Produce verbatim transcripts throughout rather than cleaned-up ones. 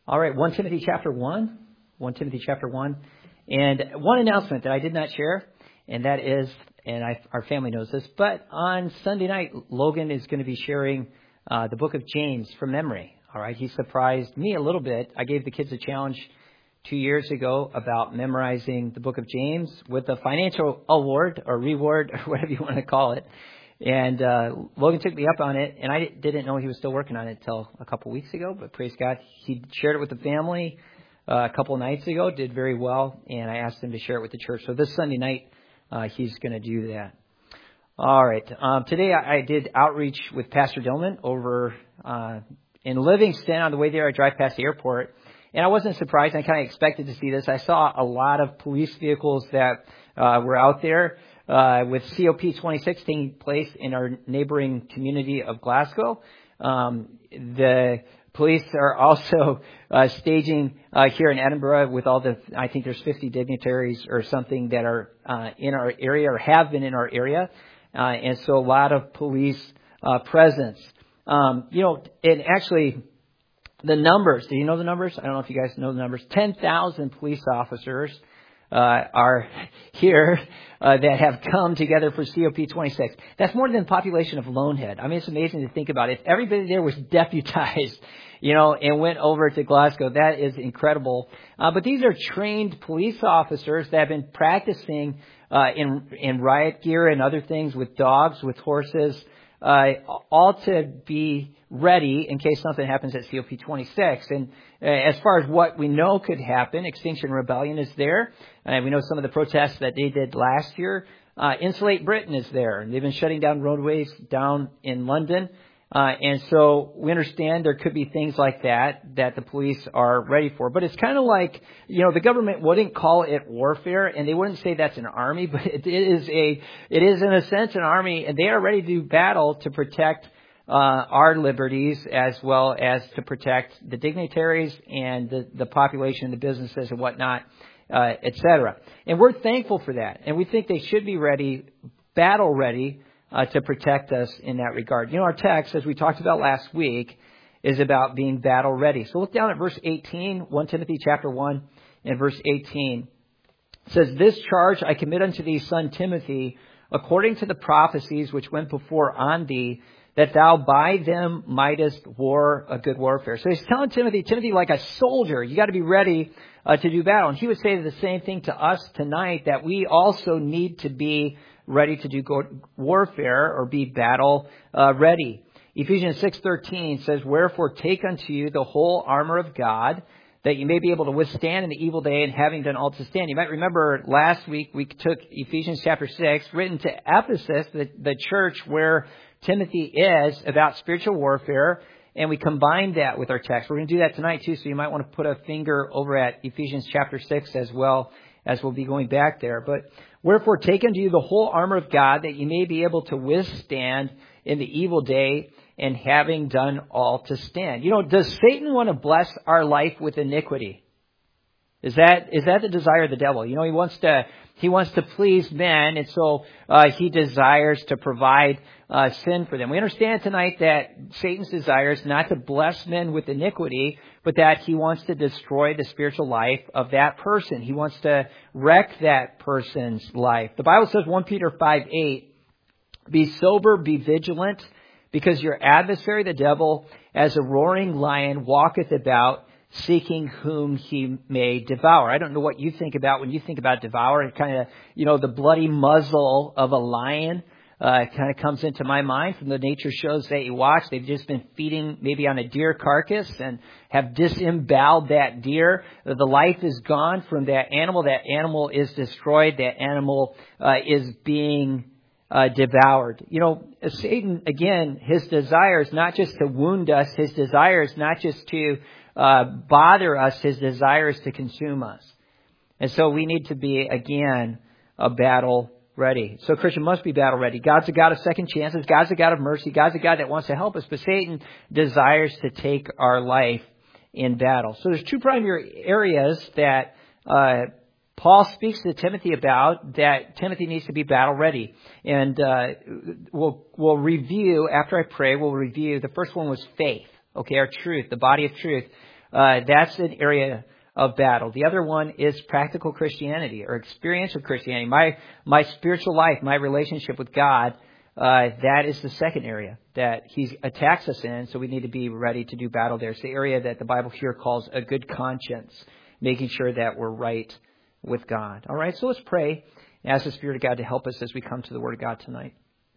All right, First Timothy chapter one. First Timothy chapter one. And one announcement that I did not share, and that is, and I, our family knows this, but on Sunday night, Logan is going to be sharing uh, the book of James from memory. All right, he surprised me a little bit. I gave the kids a challenge two years ago about memorizing the book of James with a financial award or reward or whatever you want to call it. And uh, Logan took me up on it, and I didn't know he was still working on it until a couple weeks ago. But praise God, he shared it with the family uh, a couple nights ago, did very well, and I asked him to share it with the church. So this Sunday night, uh, he's going to do that. All right. Um, today I, I did outreach with Pastor Dillman over uh, in Livingston. On the way there, I drive past the airport, and I wasn't surprised. I kind of expected to see this. I saw a lot of police vehicles that uh, were out there. Uh, with C O P twenty-six taking place in our neighboring community of Glasgow. Um, the police are also uh, staging uh, here in Edinburgh with all the, I think there's fifty dignitaries or something that are uh, in our area or have been in our area. Uh, and so a lot of police uh, presence. Um, you know, and actually the numbers, do you know the numbers? I don't know if you guys know the numbers. ten thousand police officers Uh, are here uh, that have come together for C O P twenty-six. That's more than the population of Lonehead. I mean, it's amazing to think about it. If everybody there was deputized, you know, and went over to Glasgow, that is incredible. Uh, but these are trained police officers that have been practicing uh, in in riot gear and other things with dogs, with horses, uh, all to be ready in case something happens at C O P twenty-six. And uh, as far as what we know could happen, Extinction Rebellion is there. And we know some of the protests that they did last year. Uh, Insulate Britain is there. And they've been shutting down roadways down in London. Uh, and so we understand there could be things like that that the police are ready for. But it's kind of like, you know, the government wouldn't call it warfare, and they wouldn't say that's an army, but it is a, it is in a sense an army, and they are ready to do battle to protect uh, our liberties as well as to protect the dignitaries and the, the population, the businesses and whatnot, uh, et cetera. And we're thankful for that, and we think they should be ready, battle ready, Uh, to protect us in that regard. You know, our text, as we talked about last week, is about being battle ready. So look down at verse eighteen, First Timothy chapter one and verse eighteen. It says, "This charge I commit unto thee, son Timothy, according to the prophecies which went before on thee, that thou by them mightest war a good warfare." So he's telling Timothy, Timothy, like a soldier, you got to be ready uh, to do battle. And he would say the same thing to us tonight, that we also need to be ready to do warfare or be battle uh, ready. Ephesians six thirteen says, "Wherefore take unto you the whole armor of God, that you may be able to withstand in the evil day, and having done all to stand." You might remember last week we took Ephesians chapter six, written to Ephesus, the, the church where Timothy is, about spiritual warfare, and we combined that with our text. We're going to do that tonight too, so you might want to put a finger over at Ephesians chapter six as well, as we'll be going back there. But "Wherefore take unto you the whole armor of God, that you may be able to withstand in the evil day, and having done all to stand." You know, does Satan want to bless our life with iniquity? Is that is that the desire of the devil? You know, he wants to he wants to please men, and so uh, he desires to provide uh, sin for them. We understand tonight that Satan's desire is not to bless men with iniquity, but that he wants to destroy the spiritual life of that person. He wants to wreck that person's life. The Bible says, First Peter five eight, "Be sober, be vigilant, because your adversary, the devil, as a roaring lion, walketh about, seeking whom he may devour." I don't know what you think about when you think about devour. It kind of, you know, the bloody muzzle of a lion uh, kind of comes into my mind from the nature shows that you watch. They've just been feeding maybe on a deer carcass and have disemboweled that deer. The life is gone from that animal. That animal is destroyed. That animal uh, is being uh, devoured. You know, Satan, again, his desire is not just to wound us. His desire is not just to Uh, bother us. His desire is to consume us. And so we need to be, again, a battle ready. So a Christian must be battle ready. God's a God of second chances. God's a God of mercy. God's a God that wants to help us. But Satan desires to take our life in battle. So there's two primary areas that uh, Paul speaks to Timothy about, that Timothy needs to be battle ready. And uh, we'll, we'll review, after I pray, we'll review. The first one was faith. Okay, our truth, the body of truth. uh, that's an area of battle. The other one is practical Christianity or experiential Christianity. My my spiritual life, my relationship with God, uh, that is the second area that He attacks us in, so we need to be ready to do battle there. It's the area that the Bible here calls a good conscience, making sure that we're right with God. All right, so let's pray and ask the Spirit of God to help us as we come to the Word of God tonight.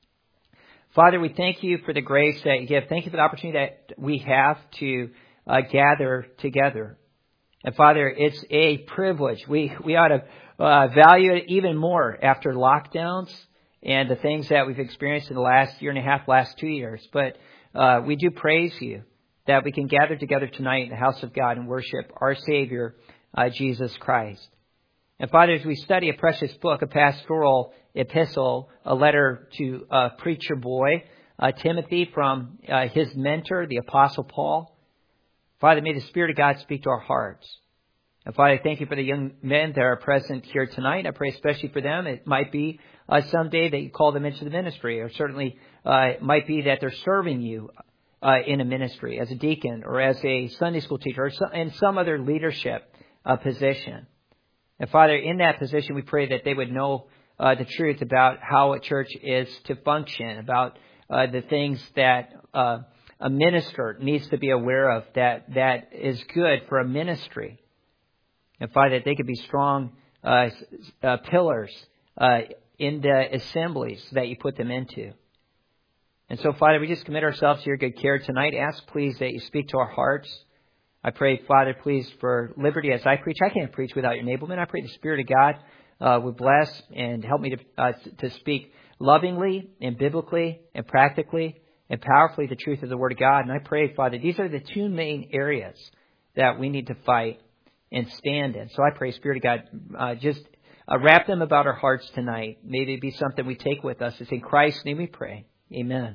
Father, we thank you for the grace that you give. Thank you for the opportunity that we have to uh, gather together. And Father, it's a privilege. We we ought to uh, value it even more after lockdowns and the things that we've experienced in the last year and a half, last two years. But uh, we do praise you that we can gather together tonight in the house of God and worship our Savior, uh, Jesus Christ. And Father, as we study a precious book, a pastoral epistle, a letter to a preacher boy, uh, Timothy, from uh, his mentor, the Apostle Paul, Father, may the Spirit of God speak to our hearts. And Father, I thank you for the young men that are present here tonight. I pray especially for them. It might be uh, someday that you call them into the ministry, or certainly uh, it might be that they're serving you uh, in a ministry as a deacon or as a Sunday school teacher or some, in some other leadership uh, position. And Father, in that position, we pray that they would know uh, the truth about how a church is to function, about uh, the things that uh, a minister needs to be aware of, that that is good for a ministry. And Father, that they could be strong uh, uh, pillars uh, in the assemblies that you put them into. And so, Father, we just commit ourselves to your good care tonight. Ask, please, that you speak to our hearts. I pray, Father, please, for liberty as I preach. I can't preach without your enablement. I pray the Spirit of God uh, would bless and help me to uh, to speak lovingly and biblically and practically and powerfully the truth of the Word of God. And I pray, Father, these are the two main areas that we need to fight and stand in. So I pray, Spirit of God, uh, just uh, wrap them about our hearts tonight. Maybe it be something we take with us. It's in Christ's name we pray. Amen.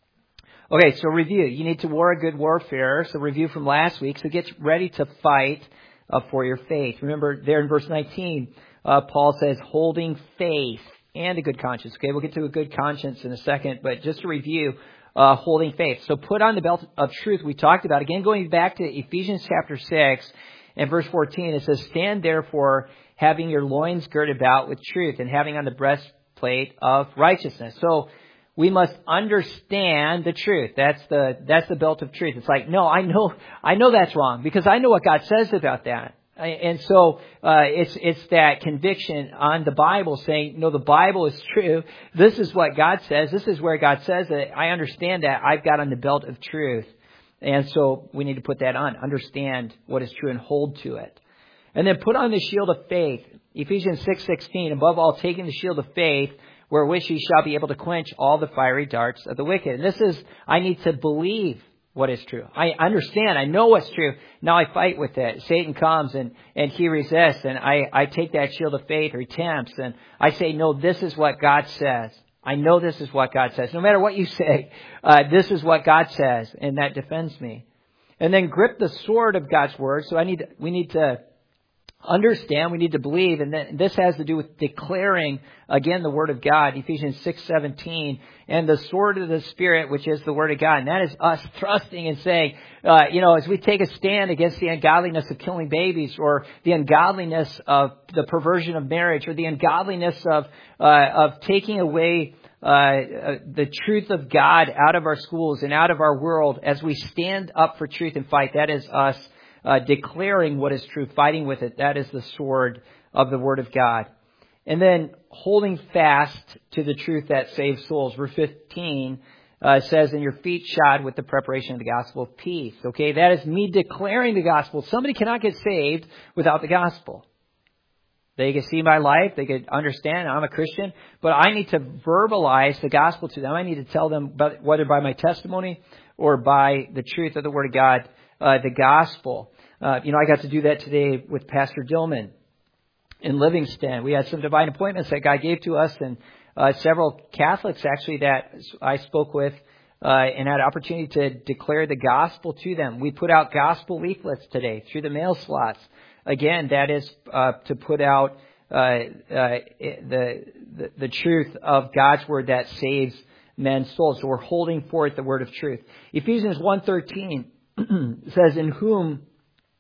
Okay, so review. You need to war a good warfare. So review from last week. So get ready to fight uh, for your faith. Remember there in verse nineteen, uh, Paul says, holding faith and a good conscience. Okay, we'll get to a good conscience in a second. But just to review, uh, holding faith. So put on the belt of truth we talked about. Again, going back to Ephesians chapter six and verse fourteen, it says, stand therefore having your loins girded about with truth and having on the breastplate of righteousness. So we must understand the truth. That's the that's the belt of truth. It's like, no, I know I know that's wrong because I know what God says about that. And so uh, it's it's that conviction on the Bible saying, no, the Bible is true. This is what God says. This is where God says that. I understand that. I've got on the belt of truth. And so we need to put that on, understand what is true and hold to it. And then put on the shield of faith. Ephesians six sixteen, above all, taking the shield of faith, wherewith ye shall be able to quench all the fiery darts of the wicked. And this is, I need to believe what is true. I understand. I know what's true. Now I fight with it. Satan comes and, and he resists. And I, I take that shield of faith, or he tempts. And I say, no, this is what God says. I know this is what God says. No matter what you say, uh, this is what God says. And that defends me. And then grip the sword of God's word. So I need, we need to understand, we need to believe, and then this has to do with declaring, again, the Word of God, Ephesians six seventeen, and the sword of the Spirit, which is the Word of God. And that is us thrusting and saying, uh, you know, as we take a stand against the ungodliness of killing babies, or the ungodliness of the perversion of marriage, or the ungodliness of uh, of taking away uh, uh, the truth of God out of our schools and out of our world, as we stand up for truth and fight, that is us Uh, declaring what is true, fighting with it. That is the sword of the Word of God. And then holding fast to the truth that saves souls. Verse fifteen uh, says, and your feet shod with the preparation of the gospel of peace. Okay, that is me declaring the gospel. Somebody cannot get saved without the gospel. They can see my life. They can understand I'm a Christian. But I need to verbalize the gospel to them. I need to tell them, whether by my testimony or by the truth of the Word of God, uh, the gospel. Uh, you know, I got to do that today with Pastor Dillman in Livingston. We had some divine appointments that God gave to us, and uh, several Catholics actually that I spoke with uh, and had an opportunity to declare the gospel to them. We put out gospel leaflets today through the mail slots. Again, that is uh, to put out uh, uh, the, the the truth of God's word that saves men's souls. So we're holding forth the word of truth. Ephesians one thirteen says, in whom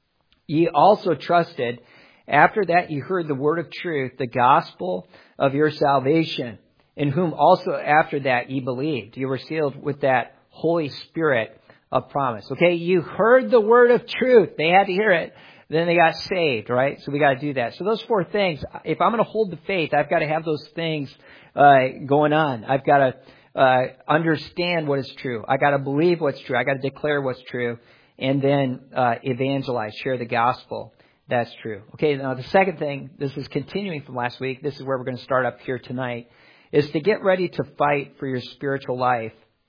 Ye also trusted, after that ye heard the word of truth, the gospel of your salvation, in whom also after that ye believed. You were sealed with that Holy Spirit of promise. Okay, you heard the word of truth. They had to hear it. Then they got saved, right? So we got to do that. So those four things, if I'm going to hold the faith, I've got to have those things uh, going on. I've got to uh, understand what is true. I got to believe what's true. I got to declare what's true. And then uh, evangelize, share the gospel. That's true. Okay, now the second thing, this is continuing from last week. This is where we're going to start up here tonight, is to get ready to fight for your spiritual life.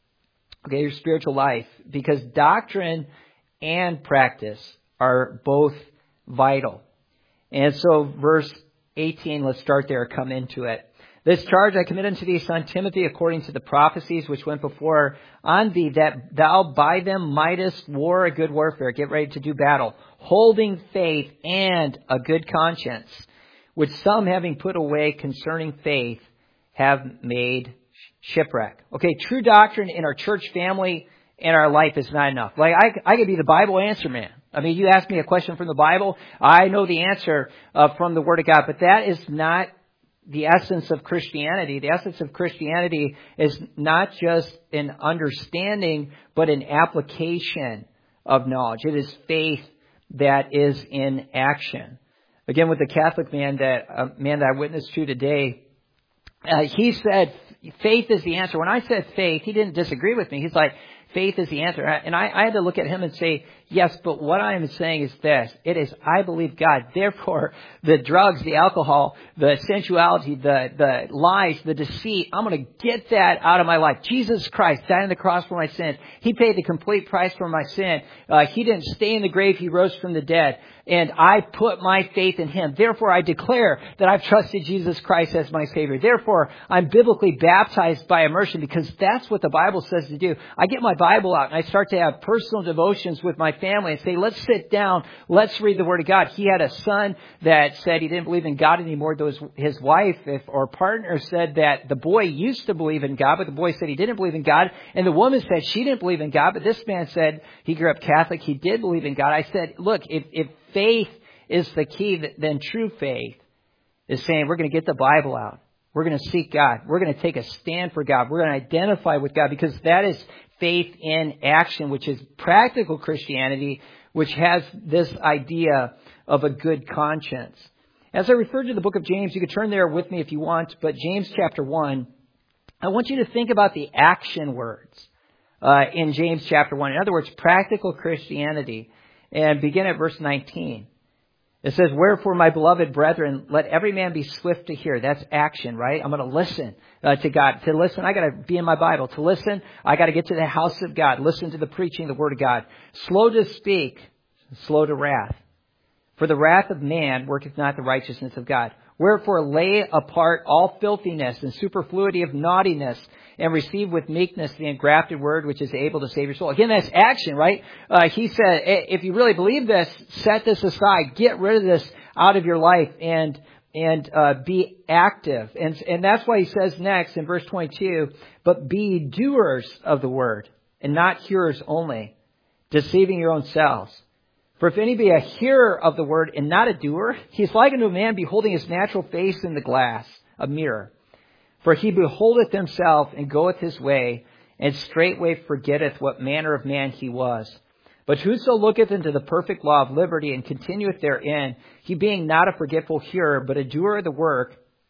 Okay, your spiritual life. Because doctrine and practice are both vital. And so verse eighteen, let's start there, come into it. This charge I commit unto thee, son Timothy, according to the prophecies which went before on thee, that thou by them mightest war a good warfare, get ready to do battle, holding faith and a good conscience, which some having put away concerning faith have made shipwreck. Okay, true doctrine in our church family and our life is not enough. Like I, I could be the Bible answer man. I mean, you ask me a question from the Bible, I know the answer uh, from the Word of God, but that is not the essence of Christianity. The essence of Christianity is not just an understanding, but an application of knowledge. It is faith that is in action. Again, with the Catholic man that uh, man that I witnessed to today, uh, he said faith is the answer. When I said faith, he didn't disagree with me. He's like, faith is the answer. And I, I had to look at him and say, yes, but what I am saying is this. It is, I believe God. Therefore, the drugs, the alcohol, the sensuality, the, the lies, the deceit, I'm going to get that out of my life. Jesus Christ died on the cross for my sins. He paid the complete price for my sin. Uh, he didn't stay in the grave. He rose from the dead. And I put my faith in Him. Therefore, I declare that I've trusted Jesus Christ as my Savior. Therefore, I'm biblically baptized by immersion because that's what the Bible says to do. I get my Bible out and I start to have personal devotions with my family and say, let's sit down, let's read the Word of God. He had a son that said he didn't believe in God anymore. Though his wife if, or partner said that the boy used to believe in God, but the boy said he didn't believe in God. And the woman said she didn't believe in God, but this man said he grew up Catholic. He did believe in God. I said, look, if, if faith is the key, then true faith is saying we're going to get the Bible out. We're going to seek God. We're going to take a stand for God. We're going to identify with God because that is faith in action, which is practical Christianity, which has this idea of a good conscience. As I refer to the book of James, you can turn there with me if you want, but James chapter one, I want you to think about the action words uh, in James chapter one. In other words, practical Christianity. And begin at verse nineteen. It says, wherefore, my beloved brethren, let every man be swift to hear. That's action, right? I'm going to listen uh, to God. To listen, I got to be in my Bible. To listen, I got to get to the house of God. Listen to the preaching of the Word of God. Slow to speak, slow to wrath. For the wrath of man worketh not the righteousness of God. Wherefore, lay apart all filthiness and superfluity of naughtiness, and receive with meekness the engrafted word which is able to save your soul. Again, that's action, right? Uh, he said, if you really believe this, set this aside. Get rid of this out of your life and and uh, be active. And, and that's why he says next in verse twenty-two, but be doers of the word and not hearers only, deceiving your own selves. For if any be a hearer of the word and not a doer, he is like unto a man beholding his natural face in the glass, a mirror. For he beholdeth himself and goeth his way, and straightway forgetteth what manner of man he was. But whoso looketh into the perfect law of liberty and continueth therein, he being not a forgetful hearer, but a doer of the work,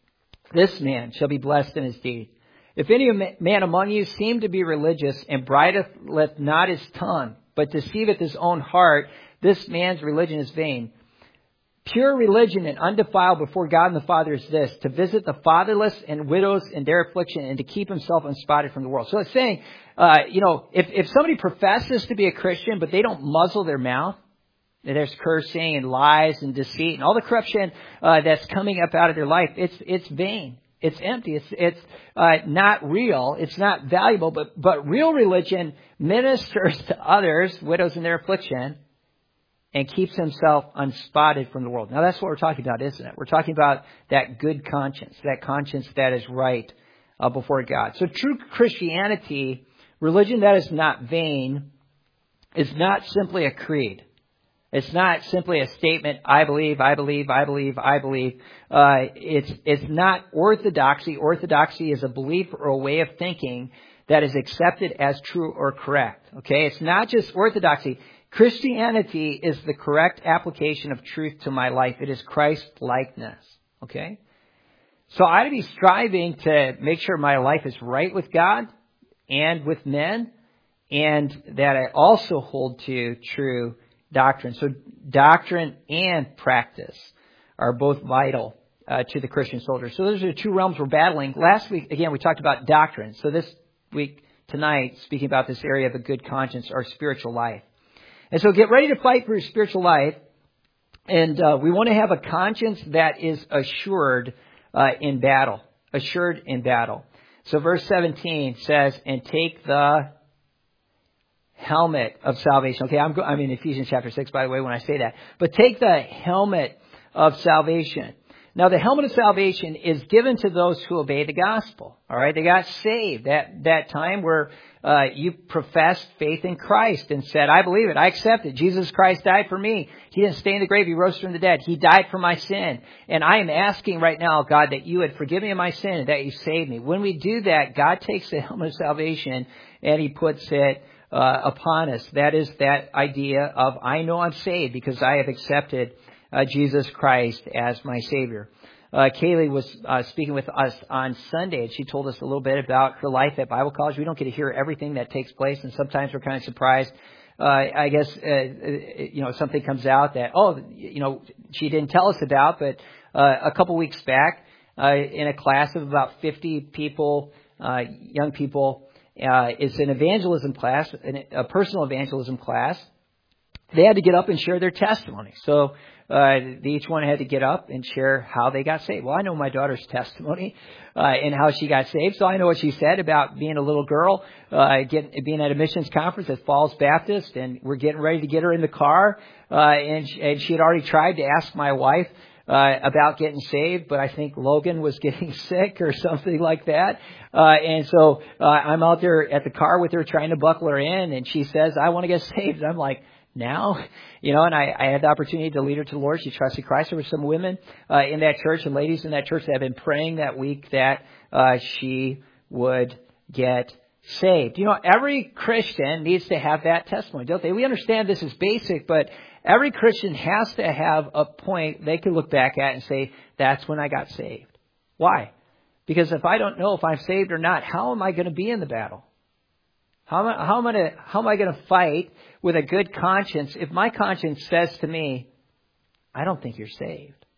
this man shall be blessed in his deed. If any man among you seem to be religious, and brideth not his tongue, but deceiveth his own heart, this man's religion is vain. Pure religion and undefiled before God and the Father is this, to visit the fatherless and widows in their affliction and to keep himself unspotted from the world. So it's saying, uh, you know, if, if somebody professes to be a Christian, but they don't muzzle their mouth, there's cursing and lies and deceit and all the corruption uh, that's coming up out of their life, it's it's vain. It's empty. It's it's uh, not real. It's not valuable. But but real religion ministers to others, widows in their affliction, and keeps himself unspotted from the world. Now, that's what we're talking about, isn't it? We're talking about that good conscience, that conscience that is right uh, before God. So true Christianity, religion that is not vain, is not simply a creed. It's not simply a statement, I believe, I believe, I believe, I believe. Uh, it's, it's not orthodoxy. Orthodoxy is a belief or a way of thinking that is accepted as true or correct. Okay? It's not just orthodoxy. Christianity is the correct application of truth to my life. It is Christ-likeness. Okay? So I ought to be striving to make sure my life is right with God and with men, and that I also hold to true doctrine. So doctrine and practice are both vital uh, to the Christian soldier. So those are the two realms we're battling. Last week, again, we talked about doctrine. So this week, tonight, speaking about this area of a good conscience, our spiritual life. And so get ready to fight for your spiritual life. And uh, we want to have a conscience that is assured uh, in battle. Assured in battle. So verse seventeen says, and take the helmet of salvation. Okay, I'm, go- I'm in Ephesians chapter six, by the way, when I say that. But take the helmet of salvation. Now, the helmet of salvation is given to those who obey the gospel. All right, they got saved. That that time where uh, you professed faith in Christ and said, I believe it, I accept it. Jesus Christ died for me. He didn't stay in the grave. He rose from the dead. He died for my sin. And I am asking right now, God, that you would forgive me of my sin and that you save me. When we do that, God takes the helmet of salvation and He puts it uh, upon us. That is that idea of, I know I'm saved because I have accepted Uh, Jesus Christ as my Savior. Uh, Kaylee was uh, speaking with us on Sunday, and she told us a little bit about her life at Bible college. We don't get to hear everything that takes place, and sometimes we're kind of surprised. Uh, I guess, uh, you know, something comes out that, oh, you know, she didn't tell us about, but uh, a couple weeks back, uh, in a class of about fifty people, uh, young people, uh, it's an evangelism class, a personal evangelism class. They had to get up and share their testimony. So uh, each one had to get up and share how they got saved. Well, I know my daughter's testimony uh, and how she got saved. So I know what she said about being a little girl, uh, getting, being at a missions conference at Falls Baptist, and we're getting ready to get her in the car. Uh, and, she, and she had already tried to ask my wife uh, about getting saved, but I think Logan was getting sick or something like that. Uh, and so uh, I'm out there at the car with her trying to buckle her in, and she says, I want to get saved. And I'm like, now, you know, and I, I had the opportunity to lead her to the Lord. She trusted Christ. There were some women uh, in that church and ladies in that church that have been praying that week that uh, she would get saved. You know, every Christian needs to have that testimony, don't they? We understand this is basic, but every Christian has to have a point they can look back at and say, that's when I got saved. Why? Because if I don't know if I'm saved or not, how am I going to be in the battle? How am I, how am I, to, how am I going to fight with a good conscience if my conscience says to me, I don't think you're saved?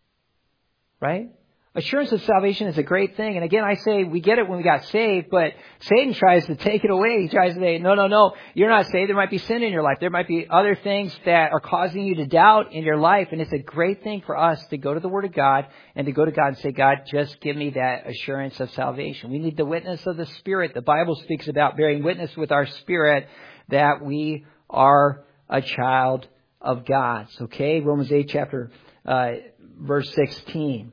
Right? Assurance of salvation is a great thing. And again, I say we get it when we got saved, but Satan tries to take it away. He tries to say, no, no, no, you're not saved. There might be sin in your life. There might be other things that are causing you to doubt in your life. And it's a great thing for us to go to the Word of God and to go to God and say, God, just give me that assurance of salvation. We need the witness of the Spirit. The Bible speaks about bearing witness with our spirit that we are a child of God. Okay, Romans eight, chapter, uh, verse sixteen.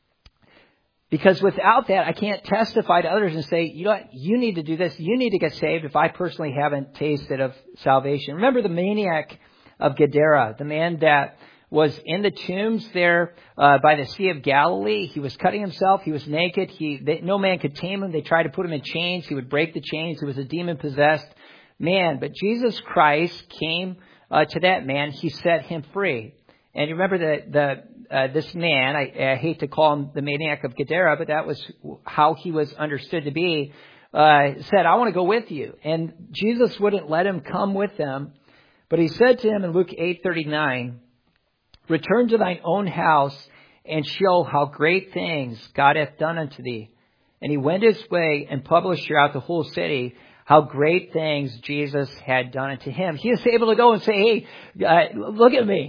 Because without that, I can't testify to others and say, you know what, you need to do this. You need to get saved if I personally haven't tasted of salvation. Remember the maniac of Gadara, the man that was in the tombs there uh, by the Sea of Galilee. He was cutting himself. He was naked. He they, no man could tame him. They tried to put him in chains. He would break the chains. He was a demon-possessed man. But Jesus Christ came uh, to that man. He set him free. And you remember the the Uh, this man, I, I hate to call him the maniac of Gadara, but that was how he was understood to be, uh, said, I want to go with you. And Jesus wouldn't let him come with them. But he said to him in Luke eight thirty-nine, return to thine own house and show how great things God hath done unto thee. And he went his way and published throughout the whole city how great things Jesus had done unto him. He was able to go and say, hey, uh, look at me.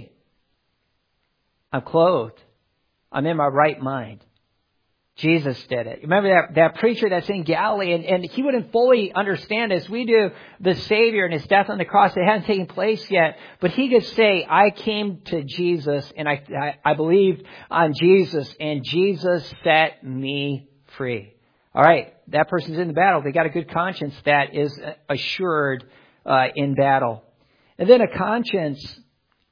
I'm clothed. I'm in my right mind. Jesus did it. Remember that, that preacher that's in Galilee, and, and he wouldn't fully understand as we do the Savior and his death on the cross. It hadn't taken place yet. But he could say, I came to Jesus and I, I, I believed on Jesus, and Jesus set me free. All right. That person's in the battle. They got a good conscience that is assured uh, in battle. And then a conscience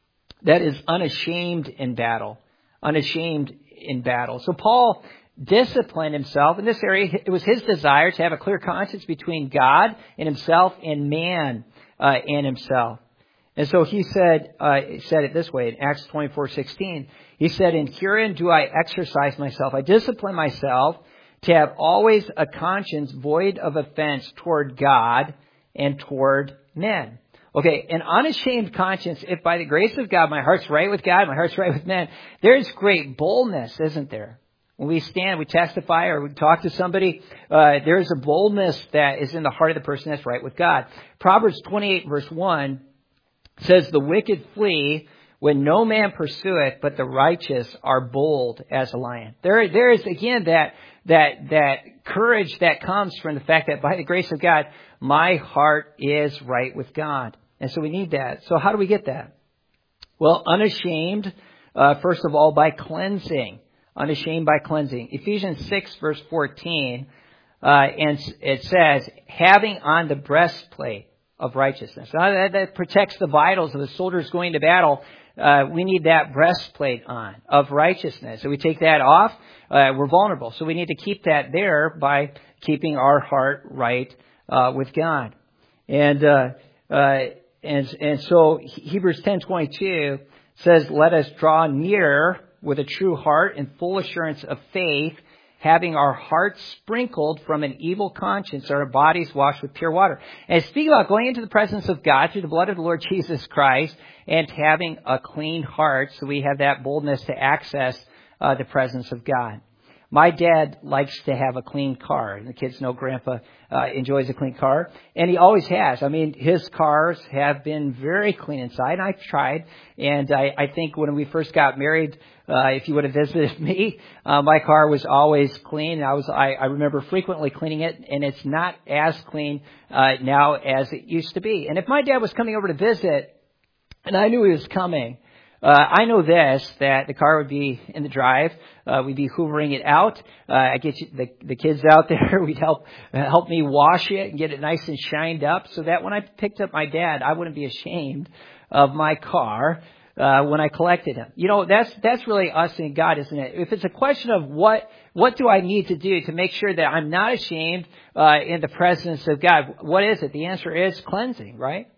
that is unashamed in battle. Unashamed in battle. So Paul disciplined himself in this area. It was his desire to have a clear conscience between God and himself and man uh, and himself. And so he said, uh, he said it this way in Acts twenty-four sixteen. He said, "And herein do I exercise myself. I discipline myself to have always a conscience void of offense toward God and toward men." Okay, an unashamed conscience, if by the grace of God my heart's right with God, my heart's right with men, there's great boldness, isn't there? When we stand, we testify, or we talk to somebody, uh, there's a boldness that is in the heart of the person that's right with God. Proverbs twenty-eight verse one says, "The wicked flee when no man pursueth, but the righteous are bold as a lion." There, there is again that, that, that courage that comes from the fact that by the grace of God, my heart is right with God. And so we need that. So how do we get that? Well, unashamed, uh, first of all, by cleansing. Unashamed by cleansing. Ephesians six verse fourteen, uh, and it says, "Having on the breastplate of righteousness." Now that, that protects the vitals of the soldiers going to battle. Uh, we need that breastplate on of righteousness. So we take that off, uh, we're vulnerable. So we need to keep that there by keeping our heart right uh, with God. And uh, uh, and and so Hebrews ten twenty-two says, "Let us draw near with a true heart and full assurance of faith, having our hearts sprinkled from an evil conscience, and our bodies washed with pure water." And speaking about going into the presence of God through the blood of the Lord Jesus Christ and having a clean heart, so we have that boldness to access uh, the presence of God. My dad likes to have a clean car, and the kids know Grandpa uh, enjoys a clean car, and he always has. I mean, his cars have been very clean inside, and I've tried, and I, I think when we first got married, uh, if you would have visited me, uh, my car was always clean. I was, I, I remember frequently cleaning it, and it's not as clean uh, now as it used to be. And if my dad was coming over to visit, and I knew he was coming, Uh, I know this, that the car would be in the drive. Uh, we'd be hoovering it out. Uh, I get you, the, the kids out there. We'd help, uh, help me wash it and get it nice and shined up so that when I picked up my dad, I wouldn't be ashamed of my car, uh, when I collected him. You know, that's, that's really us and God, isn't it? If it's a question of what, what do I need to do to make sure that I'm not ashamed, uh, in the presence of God, what is it? The answer is cleansing, right?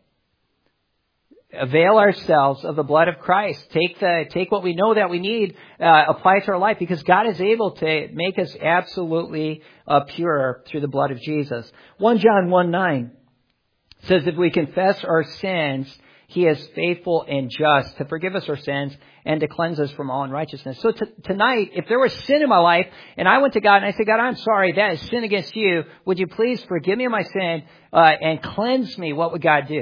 Avail ourselves of the blood of Christ. Take the take what we know that we need, uh, apply it to our life, because God is able to make us absolutely uh, pure through the blood of Jesus. First John one nine says, "If we confess our sins, He is faithful and just to forgive us our sins and to cleanse us from all unrighteousness." So t- tonight, if there was sin in my life and I went to God and I said, "God, I'm sorry, that is sin against you. Would you please forgive me of my sin uh, and cleanse me?" What would God do?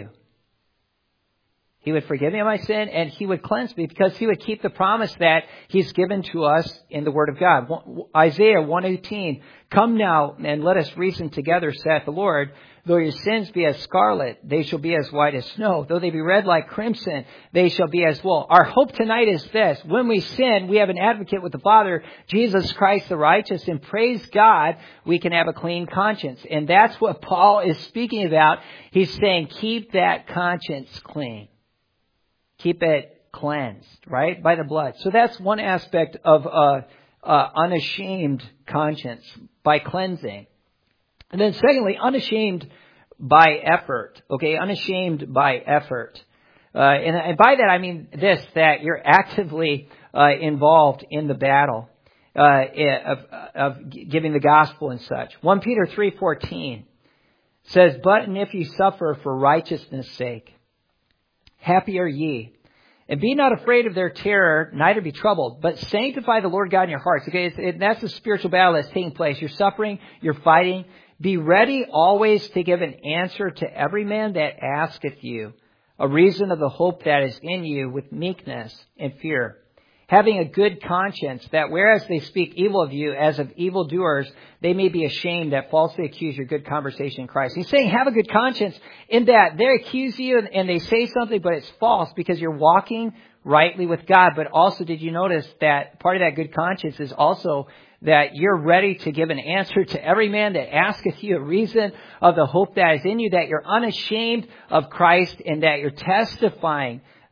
He would forgive me of my sin, and He would cleanse me, because He would keep the promise that He's given to us in the Word of God. Isaiah one eighteen, "Come now and let us reason together, saith the Lord. Though your sins be as scarlet, they shall be as white as snow. Though they be red like crimson, they shall be as wool." Our hope tonight is this: when we sin, we have an advocate with the Father, Jesus Christ the righteous, and praise God, we can have a clean conscience. And that's what Paul is speaking about. He's saying, keep that conscience clean. Keep it cleansed, right? By the blood. So that's one aspect of uh, uh, unashamed conscience, by cleansing. And then secondly, unashamed by effort. Okay, unashamed by effort. Uh, and, and by that I mean this, that you're actively uh, involved in the battle uh, of, of giving the gospel and such. First Peter three fourteen says, "But and if you suffer for righteousness' sake, happy are ye. And be not afraid of their terror, neither be troubled, but sanctify the Lord God in your hearts." Okay, it's, it, that's the spiritual battle that's taking place. You're suffering, you're fighting. "Be ready always to give an answer to every man that asketh you a reason of the hope that is in you with meekness and fear. Having a good conscience, that whereas they speak evil of you as of evildoers, they may be ashamed that falsely accuse your good conversation in Christ." He's saying have a good conscience in that they accuse you and, and they say something, but it's false because you're walking rightly with God. But also, did you notice that part of that good conscience is also that you're ready to give an answer to every man that asketh you a reason of the hope that is in you, that you're unashamed of Christ, and that you're testifying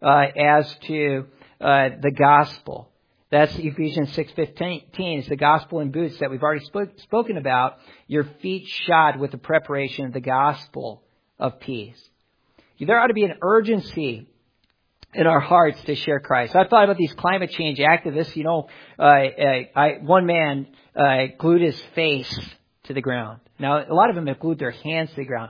uh, as to uh, the gospel. That's Ephesians six fifteen. It's the gospel in boots that we've already spoke, spoken about. Your feet shod with the preparation of the gospel of peace. There ought to be an urgency in our hearts to share Christ. I've thought about these climate change activists. You know, uh, I, I, one man uh, glued his face to the ground. Now, a lot of them have glued their hands to the ground.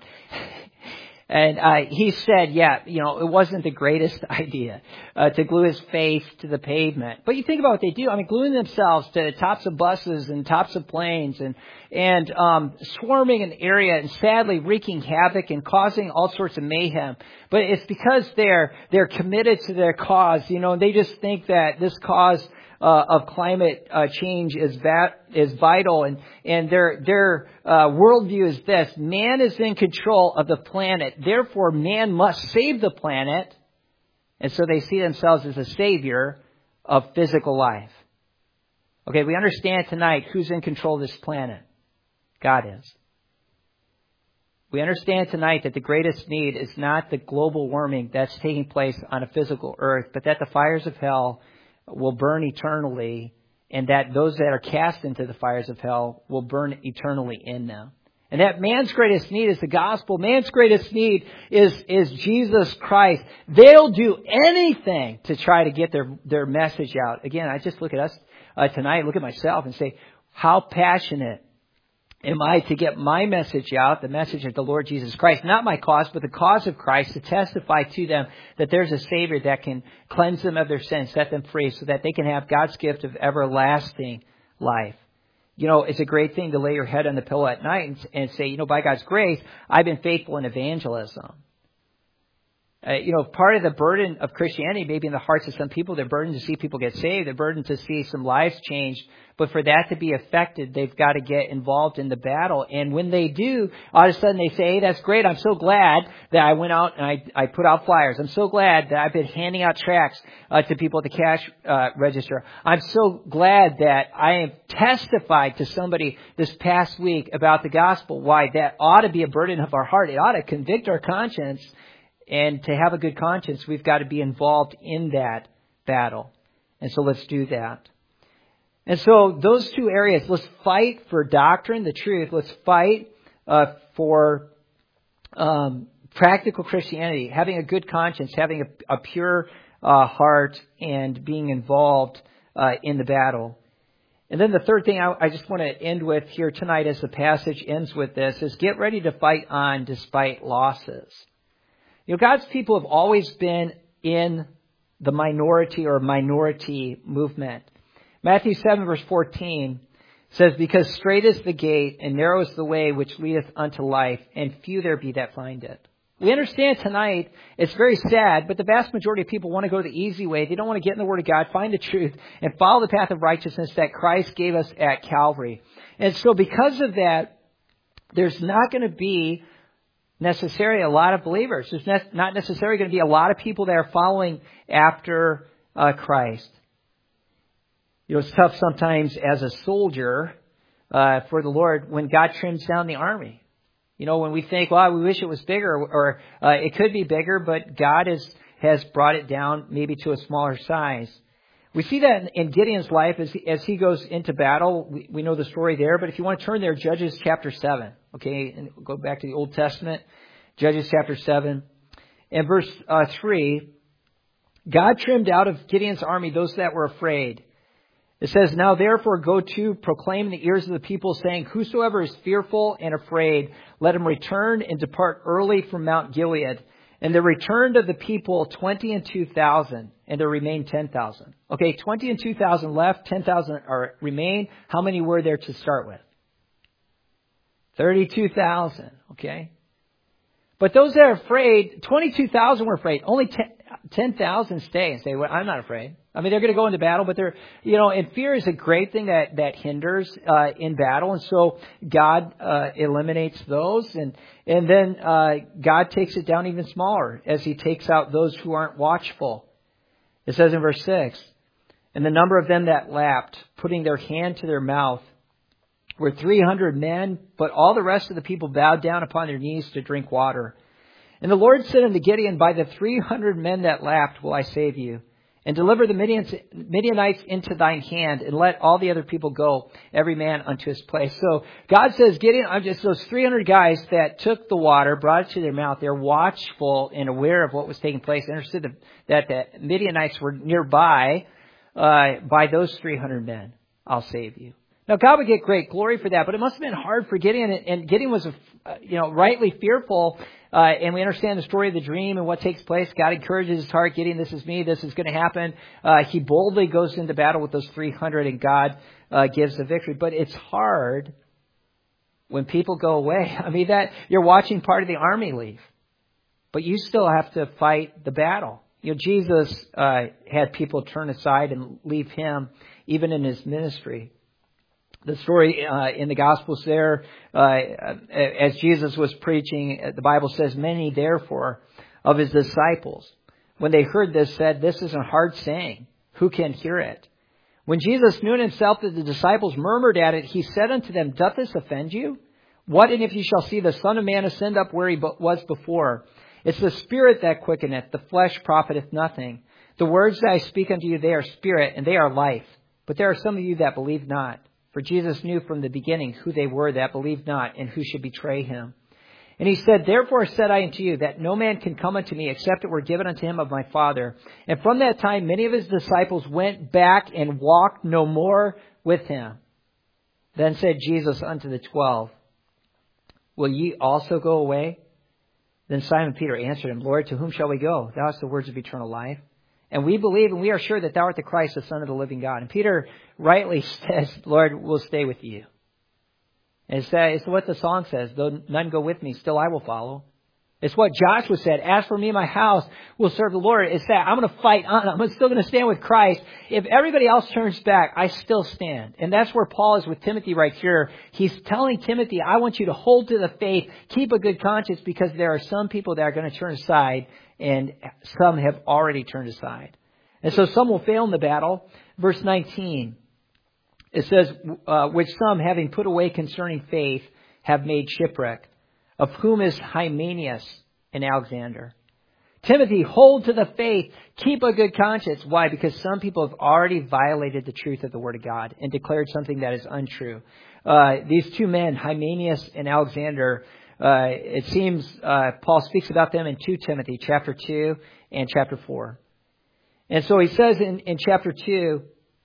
And uh, he said, yeah, you know, it wasn't the greatest idea uh, to glue his face to the pavement. But you think about what they do. I mean, gluing themselves to the tops of buses and tops of planes and and um, swarming an area and sadly wreaking havoc and causing all sorts of mayhem. But it's because they're they're committed to their cause. You know, they just think that this cause Uh, of climate uh, change is va- is vital, and and their their uh, worldview is this: man is in control of the planet, therefore man must save the planet, and so they see themselves as a savior of physical life. Okay, we understand tonight who's in control of this planet. God is. We understand tonight that the greatest need is not the global warming that's taking place on a physical earth, but that the fires of hell will burn eternally, and that those that are cast into the fires of hell will burn eternally in them. And that man's greatest need is the gospel. Man's greatest need is, is Jesus Christ. They'll do anything to try to get their, their message out. Again, I just look at us uh, tonight, look at myself and say, how passionate am I to get my message out, the message of the Lord Jesus Christ, not my cause, but the cause of Christ, to testify to them that there's a Savior that can cleanse them of their sins, set them free, so that they can have God's gift of everlasting life. You know, it's a great thing to lay your head on the pillow at night and, and say, you know, by God's grace, I've been faithful in evangelism. Uh, you know, part of the burden of Christianity, maybe in the hearts of some people, they're burdened to see people get saved. They're burdened to see some lives changed. But for that to be effective, they've got to get involved in the battle. And when they do, all of a sudden they say, hey, that's great. I'm so glad that I went out and I, I put out flyers. I'm so glad that I've been handing out tracts uh, to people at the cash uh, register. I'm so glad that I have testified to somebody this past week about the gospel. Why? That ought to be a burden of our heart. It ought to convict our conscience. And to have a good conscience, we've got to be involved in that battle. And so let's do that. And so those two areas, let's fight for doctrine, the truth. Let's fight uh, for um, practical Christianity, having a good conscience, having a, a pure uh, heart, and being involved uh, in the battle. And then the third thing I, I just want to end with here tonight, as the passage ends with this, is get ready to fight on despite losses. You know, God's people have always been in the minority or minority movement. Matthew seven verse fourteen says, because straight is the gate and narrow is the way which leadeth unto life, and few there be that find it. We understand tonight it's very sad, but the vast majority of people want to go the easy way. They don't want to get in the Word of God, find the truth, and follow the path of righteousness that Christ gave us at Calvary. And so because of that, there's not going to be necessarily a lot of believers. There's ne- not necessarily going to be a lot of people that are following after uh, Christ. You know, it's tough sometimes as a soldier uh, for the Lord when God trims down the army. You know, when we think, well, we wish it was bigger, or uh, it could be bigger, but God is, has brought it down maybe to a smaller size. We see that in Gideon's life as he, as he goes into battle. We, we know the story there, but if you want to turn there, Judges chapter seven. Okay, and go back to the Old Testament, Judges chapter seven, and verse uh, three. God trimmed out of Gideon's army those that were afraid. It says, now therefore go to proclaim in the ears of the people, saying, whosoever is fearful and afraid, let him return and depart early from Mount Gilead. And there returned of the people twenty and two thousand, and there remained ten thousand. Okay, twenty and two thousand left, ten thousand are remain. How many were there to start with? Thirty-two thousand. Okay, but those that are afraid, twenty-two thousand were afraid. Only ten thousand stay and say, "Well, I'm not afraid." I mean, they're going to go into battle, but they're, you know, and fear is a great thing that, that hinders, uh, in battle. And so God, uh, eliminates those. And, and then, uh, God takes it down even smaller as he takes out those who aren't watchful. It says in verse six, and the number of them that lapped, putting their hand to their mouth, were three hundred men, but all the rest of the people bowed down upon their knees to drink water. And the Lord said unto Gideon, by the three hundred men that lapped will I save you, and deliver the Midianites into thine hand, and let all the other people go, every man unto his place. So God says, Gideon, I'm just those three hundred guys that took the water, brought it to their mouth. They're watchful and aware of what was taking place, understood that the Midianites were nearby. Uh, by those three hundred men, I'll save you. Now, God would get great glory for that, but it must have been hard for Gideon, and Gideon was, uh, you know, rightly fearful. Uh, and we understand the story of the dream and what takes place. God encourages his heart, Gideon, this is me, this is going to happen. Uh, he boldly goes into battle with those three hundred, and God uh, gives the victory. But it's hard when people go away. I mean, that you're watching part of the army leave, but you still have to fight the battle. You know, Jesus uh, had people turn aside and leave him, even in his ministry. The story uh, in the Gospels there, uh, as Jesus was preaching, the Bible says, many therefore of his disciples, when they heard this, said, this is a hard saying. Who can hear it? When Jesus knew in himself that the disciples murmured at it, he said unto them, doth this offend you? What and if you shall see the Son of Man ascend up where he was before? It's the Spirit that quickeneth, the flesh profiteth nothing. The words that I speak unto you, they are spirit, and they are life. But there are some of you that believe not. For Jesus knew from the beginning who they were that believed not, and who should betray him. And he said, therefore said I unto you, that no man can come unto me, except it were given unto him of my Father. And from that time many of his disciples went back and walked no more with him. Then said Jesus unto the twelve, will ye also go away? Then Simon Peter answered him, Lord, to whom shall we go? Thou hast the words of eternal life. And we believe and we are sure that thou art the Christ, the Son of the living God. And Peter rightly says, Lord, we'll stay with you. And it's, uh, it's what the song says, though none go with me, still I will follow. It's what Joshua said, as for me and my house, we'll serve the Lord. It's that I'm going to fight on. I'm still going to stand with Christ. If everybody else turns back, I still stand. And that's where Paul is with Timothy right here. He's telling Timothy, I want you to hold to the faith, keep a good conscience, because there are some people that are going to turn aside, and some have already turned aside. And so some will fail in the battle. Verse nineteen, it says, uh, which some, having put away concerning faith, have made shipwreck, of whom is Hymenaeus and Alexander. Timothy, hold to the faith. Keep a good conscience. Why? Because some people have already violated the truth of the Word of God and declared something that is untrue. Uh, these two men, Hymenaeus and Alexander, uh, it seems uh, Paul speaks about them in Second Timothy chapter two and chapter four. And so he says in, in chapter two,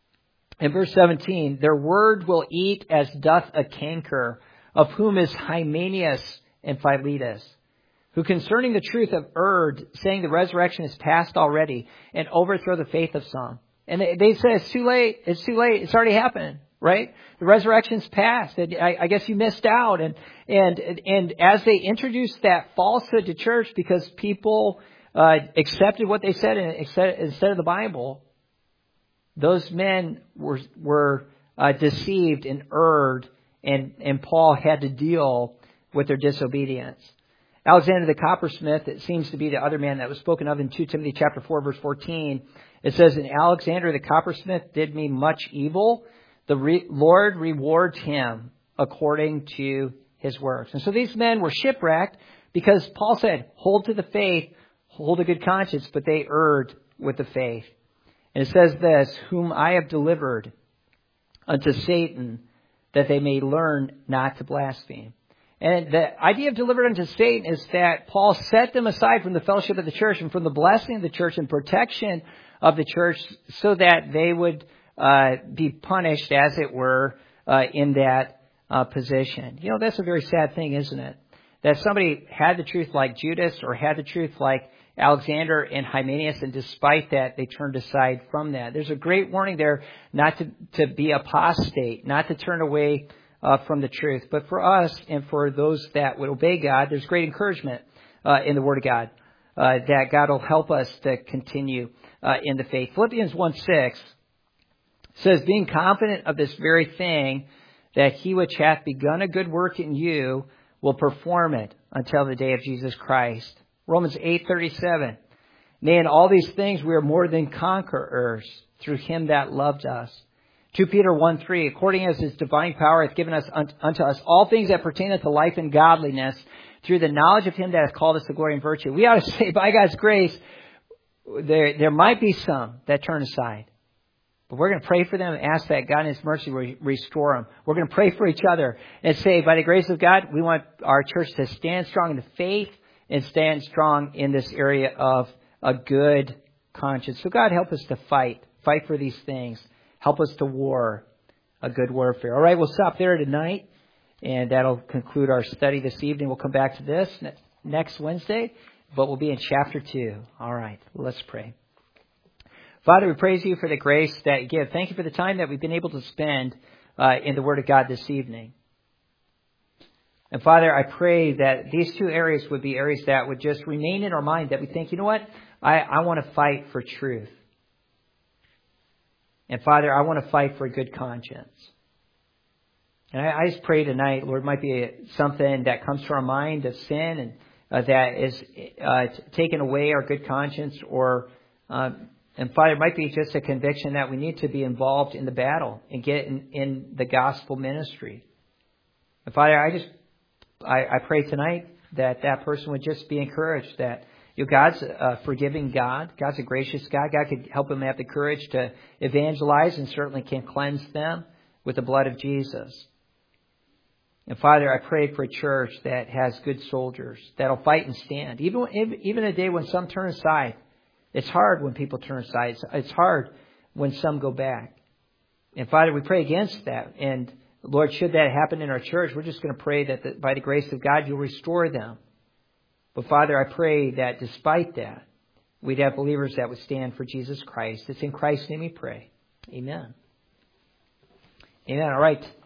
in verse seventeen, their word will eat as doth a canker, of whom is Hymenaeus and Philetus, who concerning the truth have erred, saying the resurrection is past already, and overthrow the faith of some. And they, they say it's too late, it's too late, it's already happened, right? The resurrection's past, and I, I guess you missed out. And and and as they introduced that falsehood to church, because people uh, accepted what they said instead of the Bible, those men were were uh, deceived and erred, and and Paul had to deal with their disobedience. Alexander the coppersmith, it seems to be the other man that was spoken of in Second Timothy chapter four, verse fourteen. It says, and Alexander the coppersmith did me much evil. The re- Lord rewards him according to his works. And so these men were shipwrecked because Paul said, hold to the faith, hold a good conscience, but they erred with the faith. And it says this, whom I have delivered unto Satan, that they may learn not to blaspheme. And the idea of delivered unto Satan is that Paul set them aside from the fellowship of the church and from the blessing of the church and protection of the church, so that they would uh, be punished, as it were, uh, in that uh, position. You know, that's a very sad thing, isn't it? That somebody had the truth like Judas, or had the truth like Alexander and Hymenaeus, and despite that, they turned aside from that. There's a great warning there not to, to be apostate, not to turn away uh, from the truth. But for us and for those that would obey God, there's great encouragement uh, in the Word of God, uh, that God will help us to continue uh, in the faith. Philippians one six says, being confident of this very thing, that he which hath begun a good work in you will perform it until the day of Jesus Christ. Romans eight thirty-seven. Nay, in all these things we are more than conquerors through him that loved us. Second Peter one three, according as his divine power hath given us unto us all things that pertain unto life and godliness, through the knowledge of him that hath called us to glory and virtue. We ought to say, by God's grace, there, there might be some that turn aside. But we're going to pray for them and ask that God in his mercy will restore them. We're going to pray for each other and say, by the grace of God, we want our church to stand strong in the faith and stand strong in this area of a good conscience. So God, help us to fight. Fight for these things. Help us to war a good warfare. All right, we'll stop there tonight. And that'll conclude our study this evening. We'll come back to this next Wednesday, but we'll be in chapter two. All right, let's pray. Father, we praise you for the grace that you give. Thank you for the time that we've been able to spend uh, in the Word of God this evening. And Father, I pray that these two areas would be areas that would just remain in our mind, that we think, you know what, I, I want to fight for truth. And Father, I want to fight for a good conscience. And I, I just pray tonight, Lord, might be something that comes to our mind of sin and uh, that is uh, t- taken away our good conscience, or uh, and Father, it might be just a conviction that we need to be involved in the battle and get in, in the gospel ministry. And Father, I just I, I pray tonight that that person would just be encouraged that you know, God's a forgiving God, God's a gracious God. God could help them have the courage to evangelize, and certainly can cleanse them with the blood of Jesus. And Father, I pray for a church that has good soldiers, that'll fight and stand. Even, even a day when some turn aside. It's hard when people turn aside. It's, it's hard when some go back. And Father, we pray against that. And Lord, should that happen in our church, we're just going to pray that the, by the grace of God, you'll restore them. But Father, I pray that despite that, we'd have believers that would stand for Jesus Christ. It's in Christ's name we pray. Amen. Amen. All right.